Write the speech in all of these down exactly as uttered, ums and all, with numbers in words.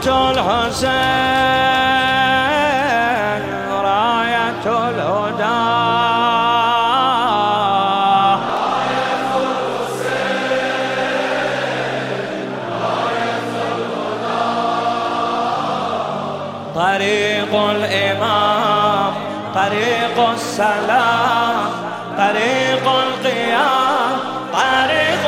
الحسين راية الهدى طريق الإمام طريق السلام طريق القيام طريق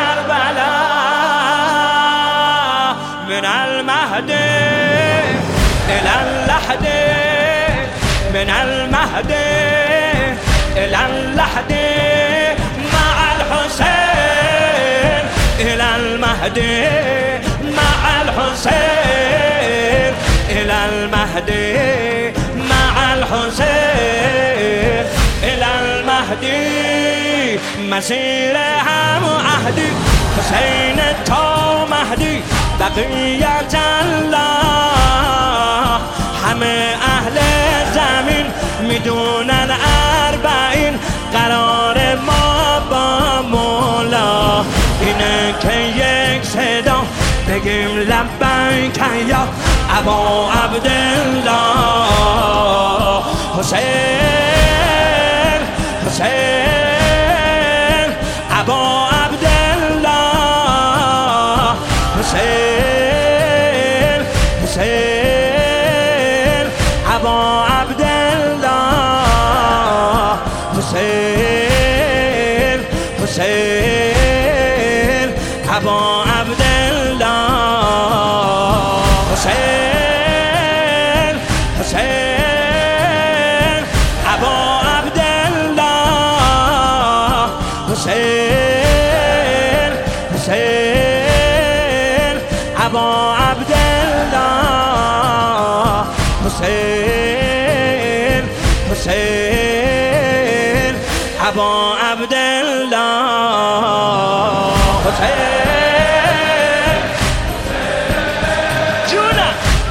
كربلاء من المهدي إلى اللحد من المهدي إلى اللحد مع الحسين إلى المهدي مع الحسين إلى المهدي مع الحسين إلى المهدي مسيرها معهدي حسين تو مهدي بقية الله همه اهل زمین میدونن اربعین قرار ما با مولا اینه که یک صدا بگیم لبیک یا ابا عبدالله حسین حسین ابا عبدالله حسین حسین ابا عبدالله حسین حسین ابا عبدالله حسین حسین ابا عبدالله حسین حسین ابا عبدالله حسین حسین ابا عبدالله حسین جونا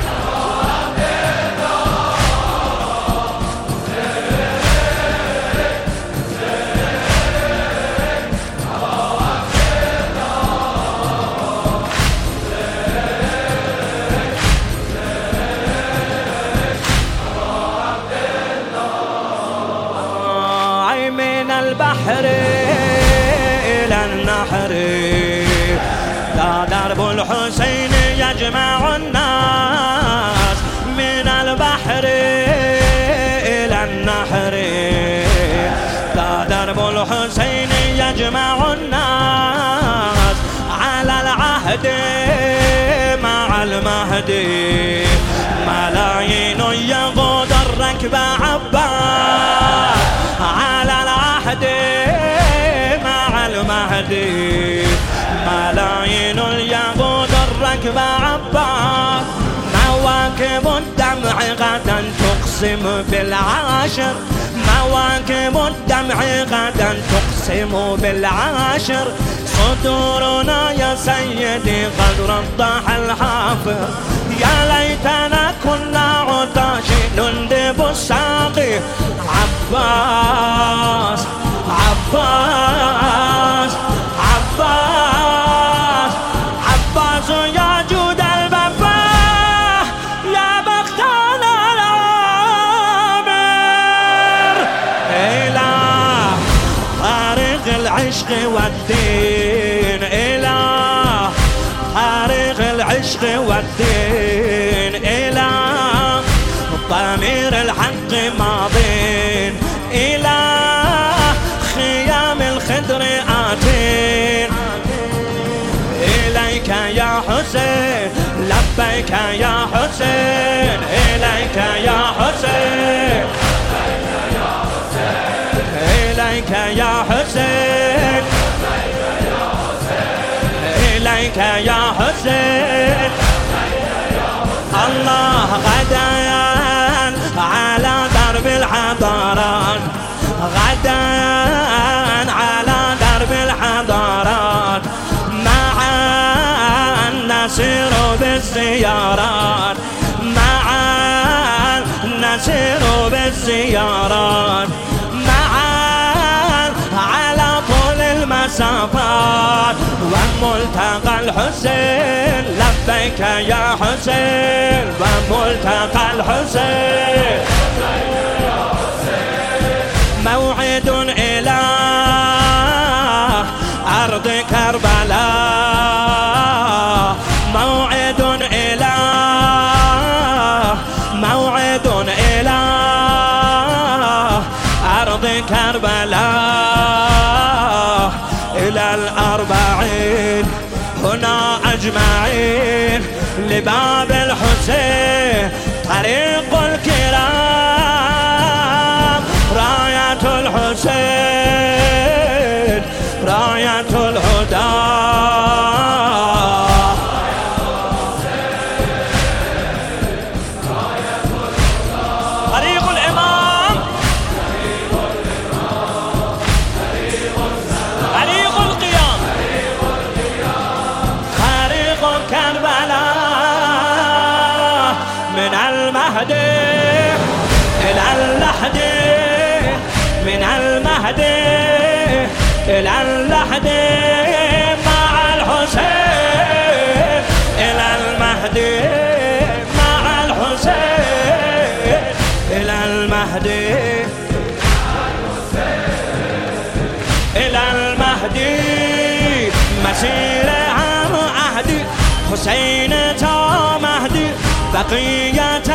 من البحر إلى النحر لا درب الحسين يجمع الناس من البحر إلى النحر لا درب الحسين يجمع الناس على العهد مع المهدي ملايين يغود الركب عباس على العهد مع المهدي ملايين اليهود الركب عباس مواكب الدمع غدا تقسم بالعاشر مواكب الدمع غدا تقسم بالعاشر صدورنا يا سيدي قد رضح الحافر يا ليتنا كنا عطاش نندب الساقي عباس عباس عباس عباس يا جود البابا يا بختنا العامر إلى طريق العشق والدين إلى طريق العشق والدين إلى ضمير الحق ماضين إلى خيام الخدر آتين إليك يا حسين لبيك يا حسين إليك يا حسين إليك يا حسين إليك يا حسين الله غدا على درب الحضارات غدا على درب الحضارات معا نسير بالزيارات معا نسير بالزيارات معا على طول المسافات وملتقى الحسين لبيك يا حسين وملتقى الحسين موعد إلى أرض كربلاء موعد إلى موعد إلى أرض كربلاء إلى الأربعين هنا أجمعين لباب الحسين طريق الكرام راية الحسين راية الهدى طريق الإمام طريق القيام طريق كربلاء من المهدي إلى اللحدي من المهدي إلى اللحدي مع الحسين إلى المهدي مع الحسين إلى المهدي إلى المهدي مسيرة عهدي حسين تا مهدي بقية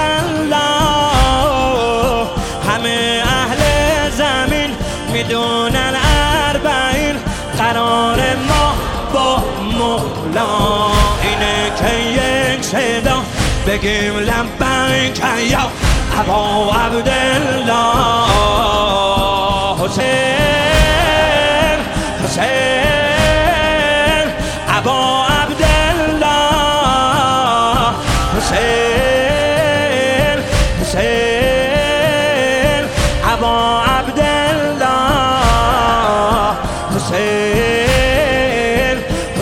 الله همه أهل زمین میدونن اربعین قرار ما با مولا اینه که یک صدا بگیم لبیک یا ابا عبدالله حسین حسین ابا عبدالله حسین حسین ابا عبدالله حسین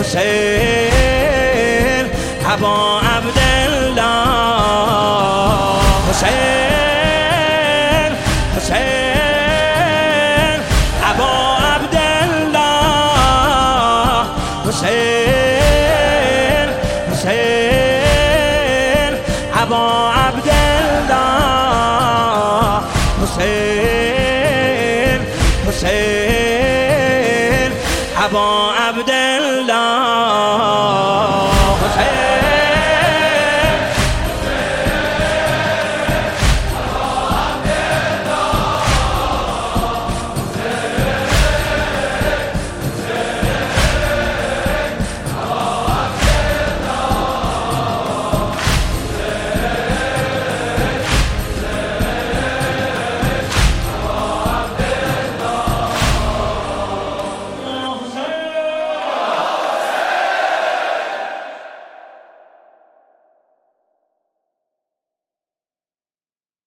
حسین ابا عبدالله حسین حسین ابا عبدالله حسین حسین ابا عبدالله حسین حسین ابا عبدالله